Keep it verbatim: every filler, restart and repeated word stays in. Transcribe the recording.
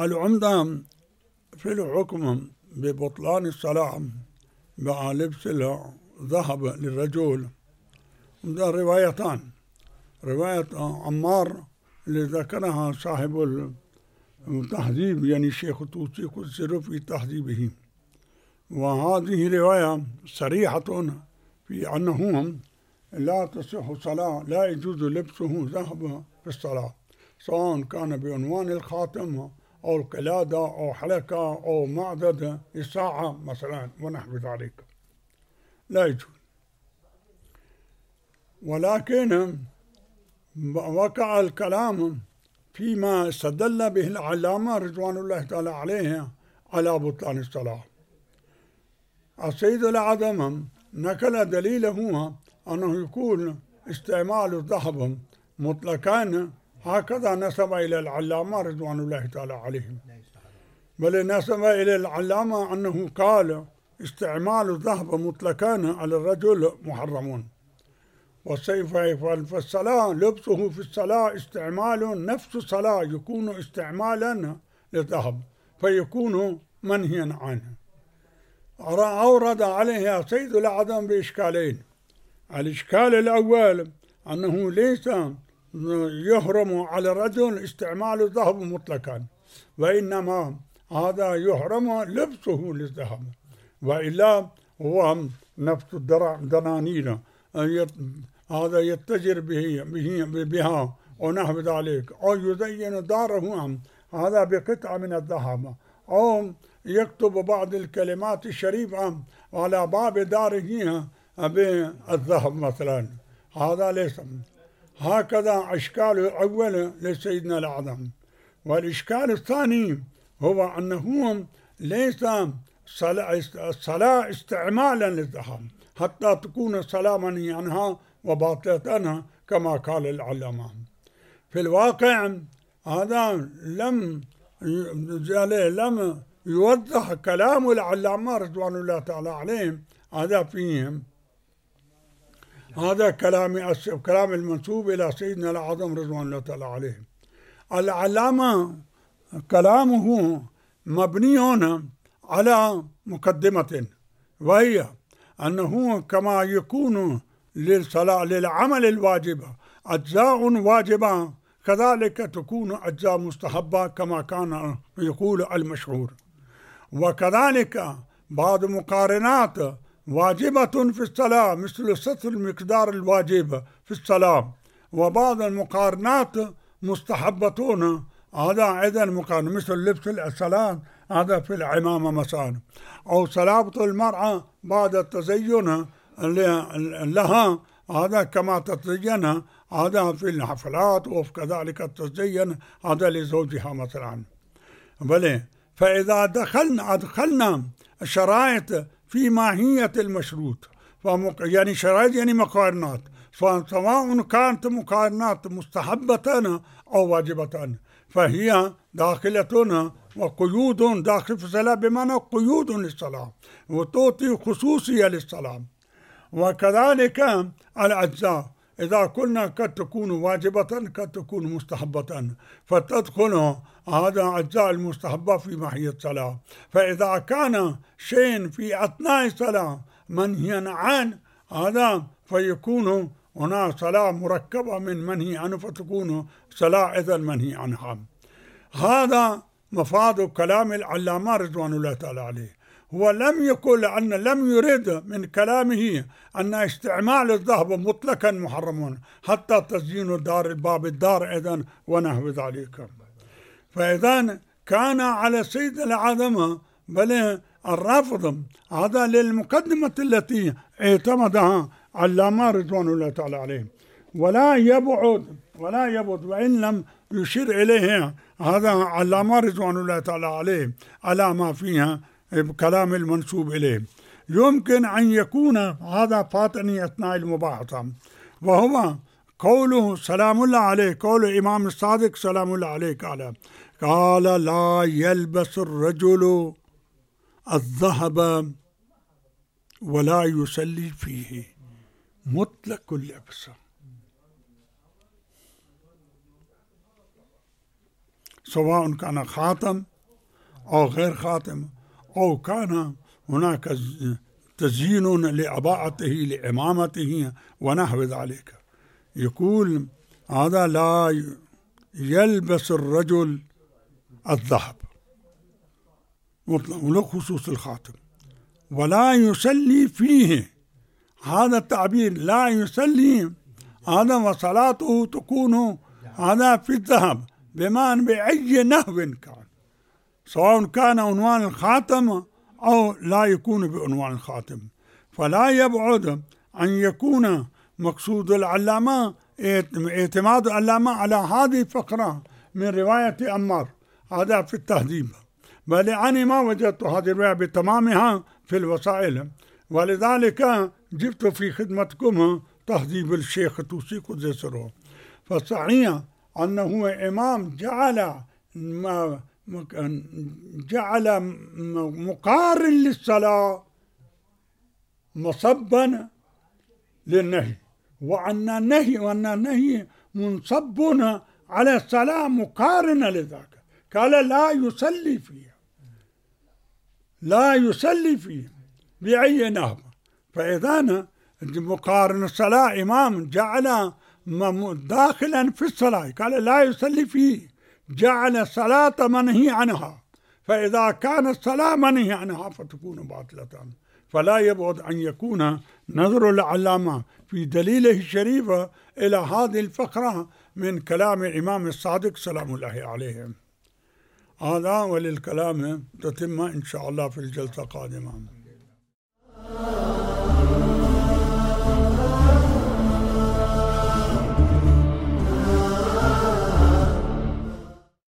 العمدة في الحكم ببطلان الصلاة مع لبس الذهب للرجل روايتان. رواية عمار اللي ذكرها صاحب التهذيب يعني الشيخ الطوسي قدس في تهذيبه، وهذه رواية صريحة في أنه لا تصح صلاة، لا يجوز لبسه ذهب في الصلاة، سواء كان بعنوان الخاتم أو القلادة أو حلقة أو معدد الساعة مثلا ونحو ذلك، لا يجوز. ولكن وقع الكلام فيما استدل به العلامة رضوان الله تعالى عليه على بطلان الصلاة. السيد الأعظم نقل دليله أنه يكون استعمال الذهب مطلقا، هكذا نسب إلى العلامة رضوان الله تعالى عليهم، بل نسب إلى العلامة أنه قال استعمال الذهب مطلقا على الرجل محرم، والسيف في الصلاة لبسه في الصلاة استعمال نفس الصلاة يكون استعمالا للذهب فيكون منهيا عنه. أورد عليه سيد الأعظم بإشكالين. الإشكال الأول أنه ليس يحرم على الرجل استعمال الذهب مطلقا، وإنما هذا يحرم لبسه للذهب، وإلا هو نفس الدنانير هذا يتجر به بها ونحو ذلك، أو يزين داره هذا بقطعة من الذهب، أو يكتب بعض الكلمات الشريفة على باب داره بالذهب مثلا، هذا ليس. هكذا إشكال الأول لسيدنا الأعظم. والإشكال الثاني هو أنه ليس الصلاة استعمالا للذهب حتى تكون الصلاة منهي عنها وباطلة كما قال العلامة. في الواقع هذا لم لم يوضح كلام العلامة رضوان الله تعالى عليهم، هذا فيهم هذا كلام كلام المنسوب إلى سيدنا الأعظم رضوان الله تعالى عليه. العلامة كلامه مبني على مقدمة، وهي أنه كما يكون للصلاة للعمل الواجبة أجزاء واجبة، كذلك تكون أجزاء مستحبة كما كان يقول المشهور. وكذلك بعض مقارنات واجبة في الصلاة مثل ستر المقدار الواجب في الصلاة، وبعض المقارنات مستحبتون، هذا أيضا مقارنة مثل لبس الصلاة هذا في العمامة مثلا، أو صلابة المرأة بعد التزين لها هذا كما تتزين هذا في الحفلات، وكذلك التزين هذا لزوجها مثلا. بل فإذا دخلنا أدخلنا الشرائط في ماهية المشروط، يعني شرائط يعني مقارنات، سواء كانت مقارنات مستحبة أو واجبة، فهي داخلة وقيود داخل في الصلاة، بمعنى قيود للصلاة وتعطي خصوصية للصلاة. وكذلك الأجزاء إذا قلنا قد تكون واجبة قد تكون مستحبة، فتدخل هذا أجزاء المستحبة في ماهية الصلاة. فإذا كان شيء في أثناء الصلاة منهيا عن هذا فيكون هنا صلاة مركبة من منهي عنه، فتكون صلاة إذا منهي عنها. هذا مفاد كلام العلامة رضوان الله تعالى عليه. هو لم يقل أن لم يرد من كلامه أن استعمال الذهب مطلقا محرم حتى تزيين الدار باب الدار إذن ونحو ذلك. فإذا كان على السيد الأعظم بل الرافض هذا للمقدمة التي اعتمدها علامة رضوان الله تعالى عليه، ولا يبعد ولا يبعد وإن لم يشير إليه هذا علامة رضوان الله تعالى عليه على ما فيها بكلام المنسوب إليه. يمكن أن يكون هذا فاتني أثناء المباحثة، وهو قوله سلام الله عليه، قول إمام الصادق سلام الله عليه قال قال لا يلبس الرجل الذهب ولا يصلي فيه، مطلق اللبس، سواء كان خاتم أو غير خاتم، أو كان هناك تزيين لأباءته لإمامته ونحو ذلك. يقول هذا لا يلبس الرجل الذهب مطلق له خصوص الخاتم، ولا يصلي فيه، هذا التعبير لا يصلي هذا وصلاته تكون هذا في الذهب بمعنى بأي نحو كان، سواء كان عنوان الخاتم أو لا يكون بعنوان الخاتم. فلا يبعد أن يكون مقصود العلامة اعتماد العلامة على هذه الفقرة من رواية عمار، هذا في التهذيب، بل أنا ما وجدت هذه الرواية بتمامها في الوسائل، ولذلك جبت في خدمتكم تهذيب الشيخ الطوسي قدس سره. فصحيح أنه إمام جعل جعل مقارن للصلاة مصبا للنهي، وأن النهي وأن النهي منصب على الصلاة مقارنة لذاك، قال لا يصلي فيه، لا يصلي فيه بأي نحو. فإذا مقارن الصلاة إمام جعل داخلا في الصلاة، قال لا يصلي فيه، جعل الصلاة منهي عنها، فإذا كان الصلاة منهي عنها فتكون باطلة. فلا يبعد أن يكون نظر العلامة في دليله الشريف إلى هذه الفقرة من كلام الإمام الصادق سلام الله عليه. هذا وللكلام تتم إن شاء الله في الجلسة القادمة.